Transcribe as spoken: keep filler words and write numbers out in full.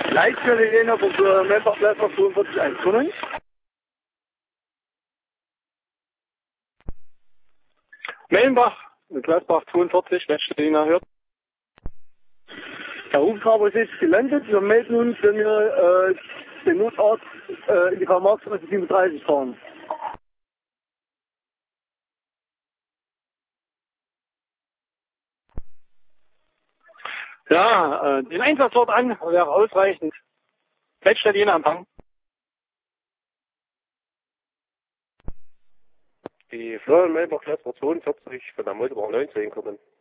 Leitstelle Jena für Mehrfachleiter fünfundvierzig eins kommen. Mellenbach, Gleisbach zweiundvierzig, Leitstelle Jena hört. Der Hubschrauber ist jetzt gelandet. Wir melden uns, wenn wir äh, den Notarzt äh, in die Karl-Marx-Straße siebenunddreißig fahren. Ja, äh, den Einsatzort an wäre ausreichend. Leitstelle Jena Empfang. Die Florian Melbach Gleisbach zweiundvierzig von der Mulderbach neunzehn kommen.